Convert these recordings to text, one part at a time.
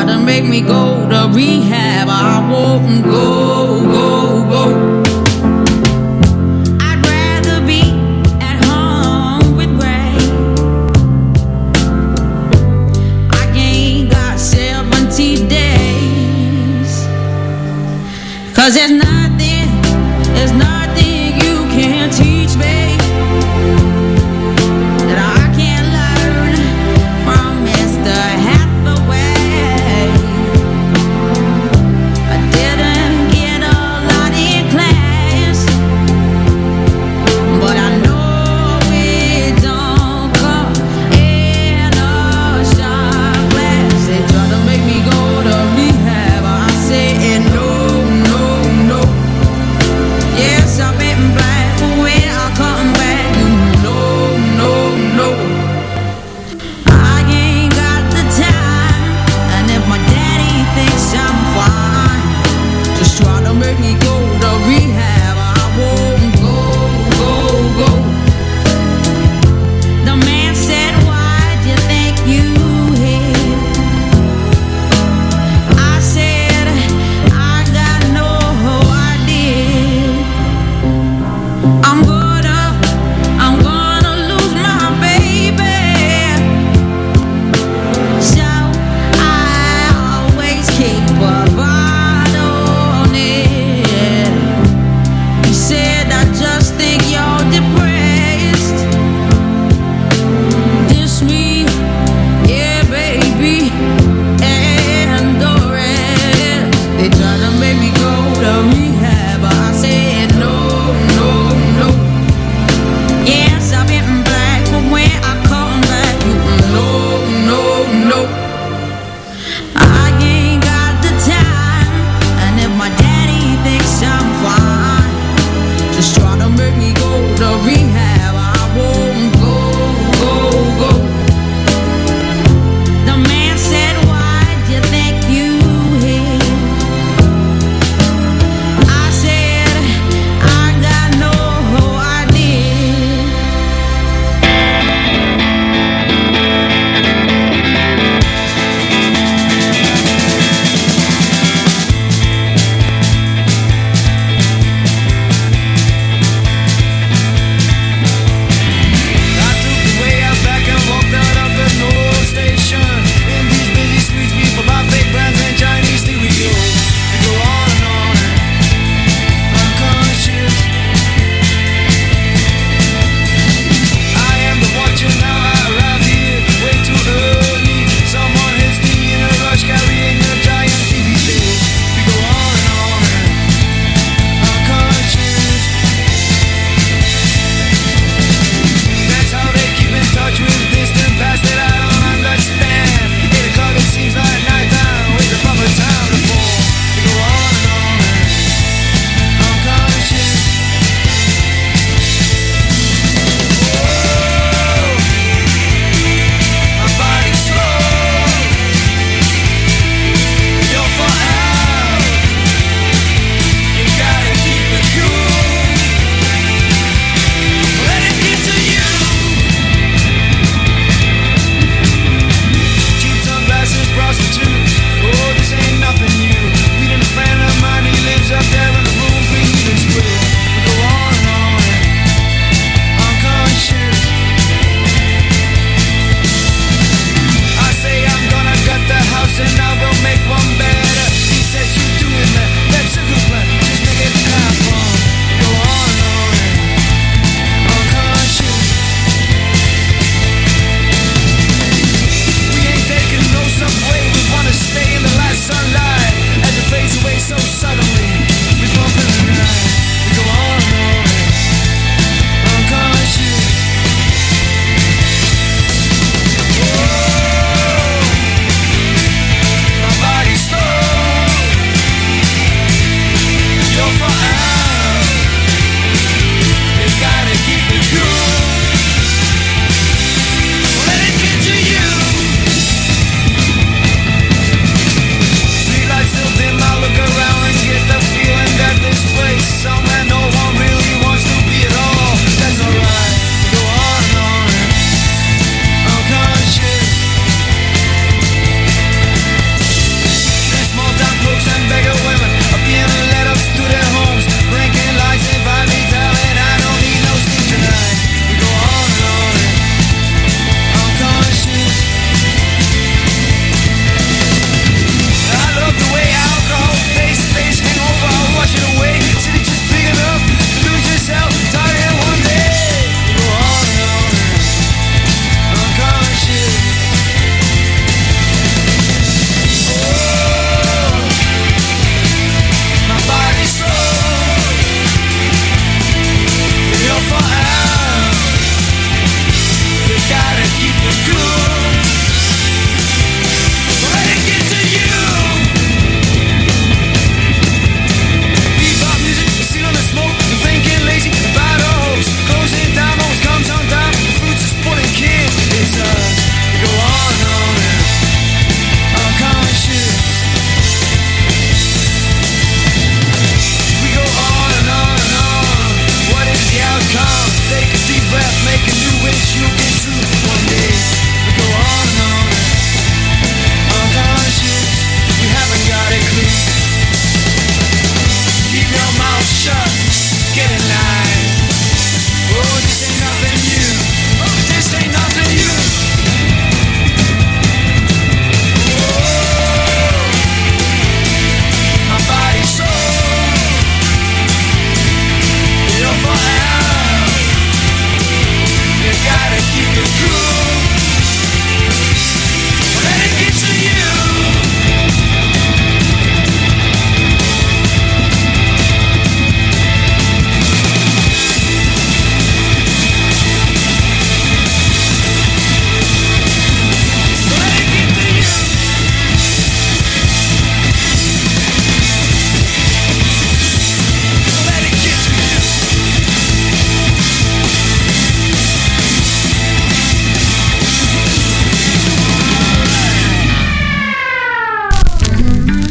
try to make me go to rehab. I won't go. I'd rather be at home with Ray. I ain't got 70 days. 'Cause there's nothing you can teach me that I can't learn from Mr. Hathaway. I didn't get a lot in class, but I know it don't come in a shot glass. They try to make me go to rehab. I say no. Yes, I've been black, but when I come back, you know. I ain't got the time, and if my daddy thinks I'm fine, just try to make me go to rehab. I won't go. The man said, why'd you think you here? I said, I got no idea. I'm gonna lose my baby. So I always keep a bottle near.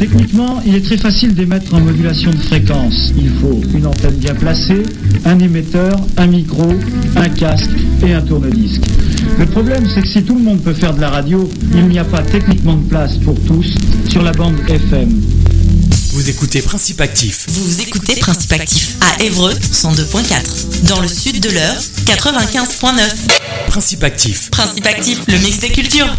Techniquement, il est très facile d'émettre en modulation de fréquence. Il faut une antenne bien placée, un émetteur, un micro, un casque et un tourne-disque. Le problème, c'est que si tout le monde peut faire de la radio, il n'y a pas techniquement de place pour tous sur la bande FM. Vous écoutez Principe Actif. Vous écoutez Principe Actif à Évreux 102.4. Dans le sud de l'Eure 95.9. Principe Actif. Principe Actif, le mix des cultures.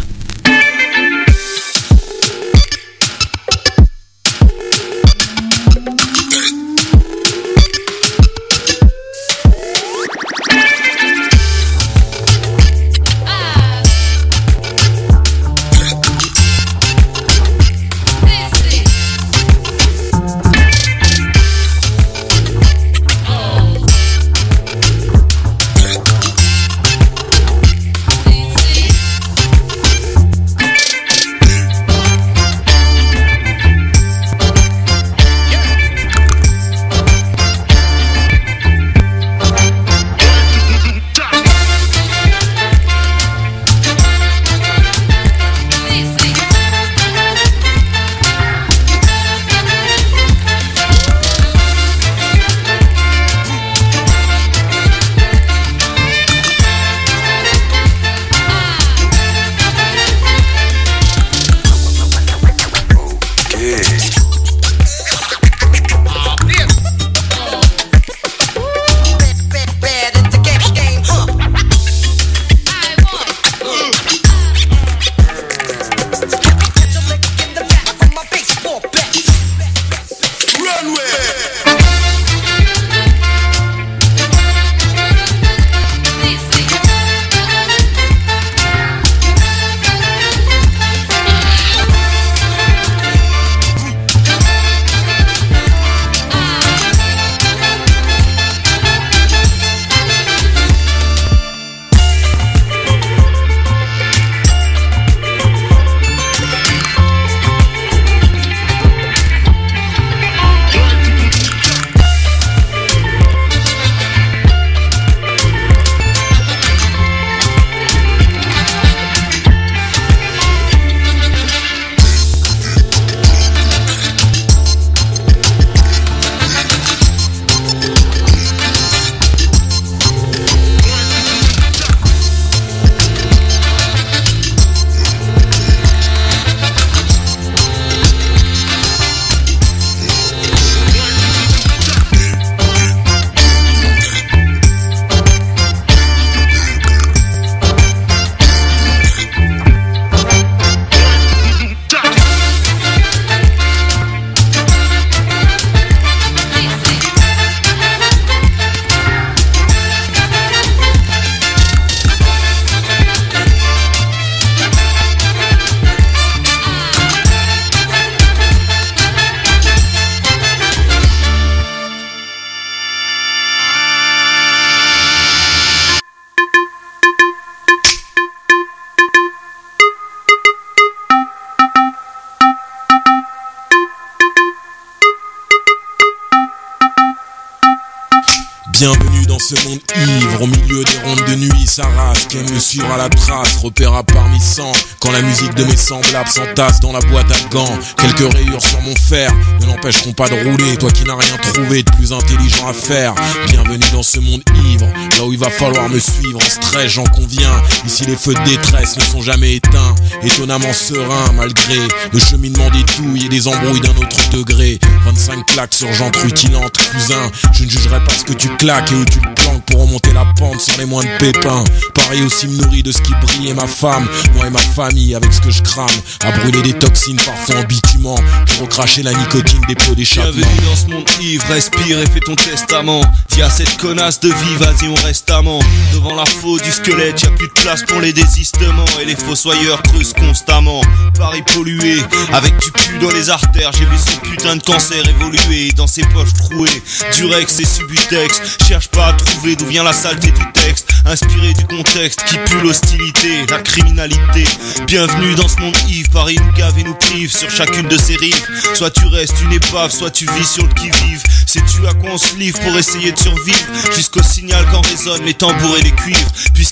Bienvenue dans ce monde ivre, au milieu des rondes de nuit, sa race qui aime me suivre à la trace, repéra parmi 100, quand la musique de mes semblables s'entasse dans la boîte à gants. Quelques rayures sur mon fer ne l'empêcheront pas de rouler, toi qui n'as rien trouvé de plus intelligent à faire. Bienvenue dans ce monde ivre, là où il va falloir me suivre en stress, j'en conviens. Ici les feux de détresse ne sont jamais éteints, étonnamment serein malgré le cheminement des douilles et des embrouilles d'un autre degré. 25 claques sur jante rutilante, cousin, je ne jugerai pas ce que tu claques et où tu le planques pour remonter la pente sans les moindres pépins. Paris aussi me nourrit de ce qui brille et ma femme, moi et ma famille avec ce que je crame, à brûler des toxines parfois en bitumant pour recracher la nicotine des pots d'échappement. Bienvenue dans ce monde ivre, respire et fais ton testament. Dis à cette connasse de vie, vas-y on reste amant. Devant la faute du squelette, y'a plus de place pour les désistements et les fossoyeurs creusent constamment. Paris pollué, avec du pu dans les artères, j'ai vu ce putain de cancer évoluer dans ses poches trouées. Durex et Subutex, cherche pas à trouver d'où vient la saleté du texte, inspiré du contexte qui pue l'hostilité, la criminalité. Bienvenue dans ce monde ivre, Paris nous gave et nous prive sur chacune de ses rives. Soit tu restes une épave, soit tu vis sur le qui-vive. Sais-tu à quoi on se livre pour essayer de survivre, jusqu'au signal quand résonnent les tambours et les cuivres. Puisqu'ici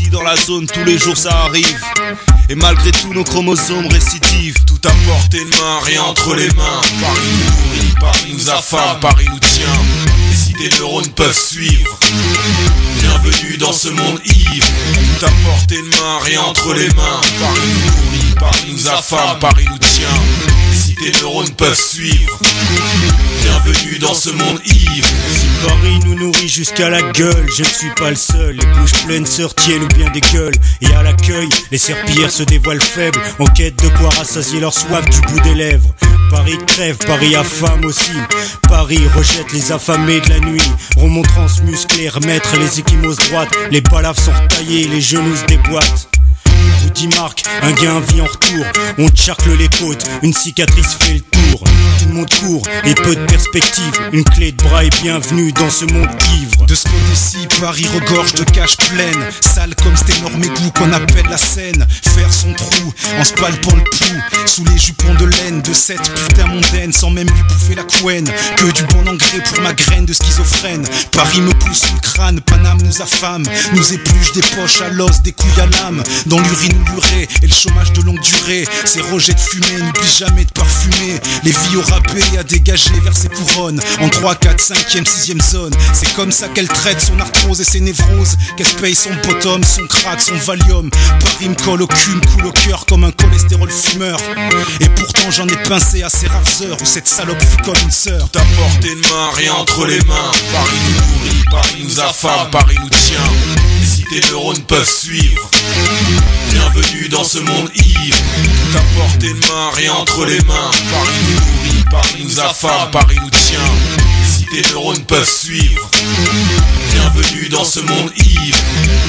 ici dans la zone, tous les jours ça arrive. Et malgré tous nos chromosomes récidivent. Tout à portée de main, rien entre les mains. Paris nous nourrit, Paris nous affame, Paris nous tient. Et si des neurones peuvent suivre, bienvenue dans ce monde ivre. Tout à portée de main, rien entre les mains. Paris nous nourrit, Paris nous affame, Paris nous tient. Et si des neurones peuvent suivre, bienvenue dans ce monde ivre. Si Paris nous nourrit jusqu'à la gueule, je ne suis pas le seul. Les bouches pleines se retiennent ou bien des gueules. Et à l'accueil, les serpillères se dévoilent faibles, en quête de quoi rassasier leur soif du bout des lèvres. Paris crève, Paris affame aussi. Paris rejette les affamés de la nuit. Remontrance musclée, remettre les échymoses droites. Les balaves sont retaillées, les genoux se déboîtent. Bout d'Imarque, un gain vit en retour. On charcle les côtes, une cicatrice fait le tour. Tout le monde court et peu de perspective. Une clé de bras est bienvenue dans ce monde ivre. De ce côté-ci, Paris regorge de caches pleines, sale comme cet énorme égout qu'on appelle la Seine. Faire son trou en se palpant le pouls sous les jupons de laine de cette putain mondaine, sans même lui bouffer la couenne. Que du bon engrais pour ma graine de schizophrène. Paris me pousse sous le crâne, Paname nous affame, nous épluche des poches à l'os, des couilles à l'âme. Dans l'urine ou l'urée et le chômage de longue durée, ces rejets de fumée, n'oublie jamais de parfumer les vies au râpé à dégager vers ses couronnes. En 3, 4, 5e, 6e zone, c'est comme ça qu'elle traite son arthrose et ses névroses, qu'elle se paye son bottom, son crack, son valium. Paris me colle au cul, me coule au cœur comme un cholestérol fumeur. Et pourtant j'en ai pincé à ces rares heures où cette salope fut comme une sœur. Tout à portée de main, rien entre les mains. Paris nous nourrit, Paris nous affame, Paris nous tient. Et si tes neurones peuvent suivre, bienvenue dans ce monde ivre. Tout à portée de main, rien entre les mains. Paris nous nourrit, Paris nous affame, Paris nous tient. Et si tes neurones peuvent suivre, bienvenue dans ce monde ivre.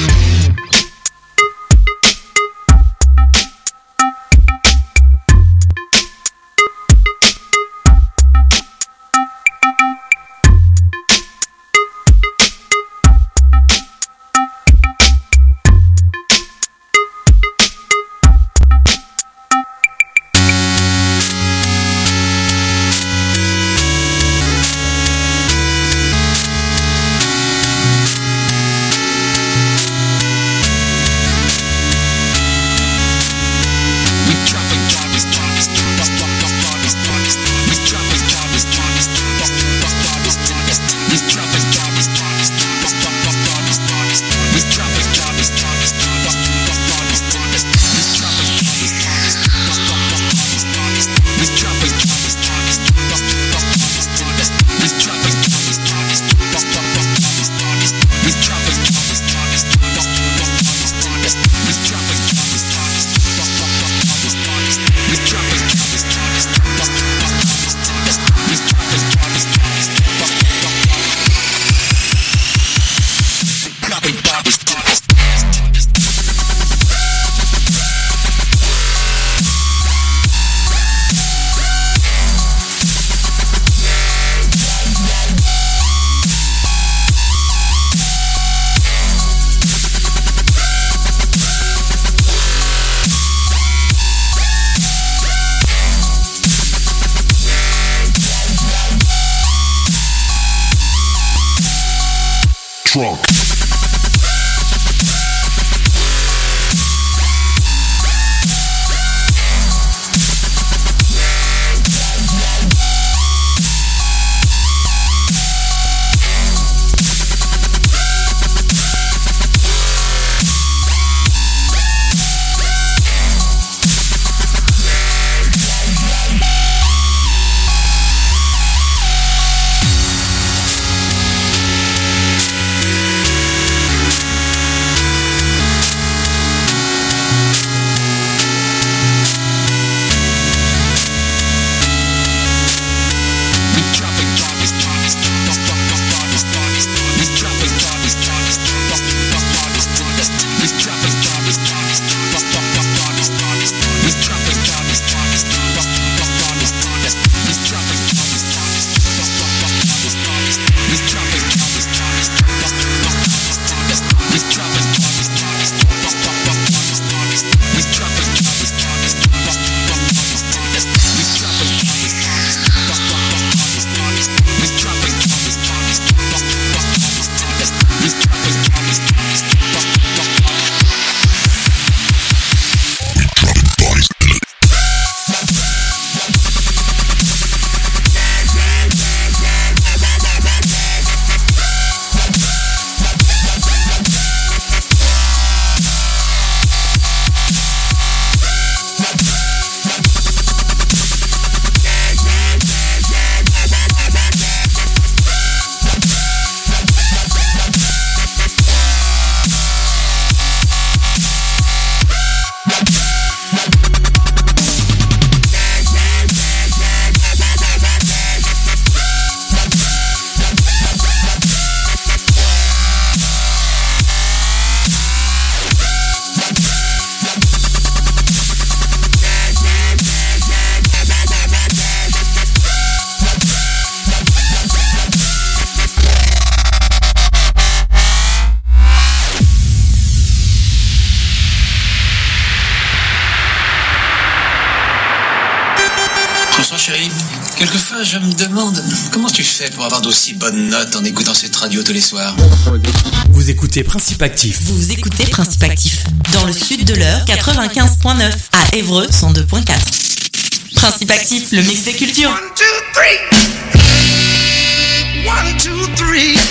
Trunk. Quelquefois, je me demande comment tu fais pour avoir d'aussi bonnes notes en écoutant cette radio tous les soirs. Vous écoutez Principe Actif. Vous écoutez Principe Actif. Dans le sud de l'heure, 95.9. À Évreux, 102.4. Principe Actif, le mix des cultures. 1, 2, 3. 1, 2, 3.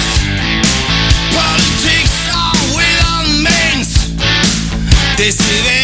This is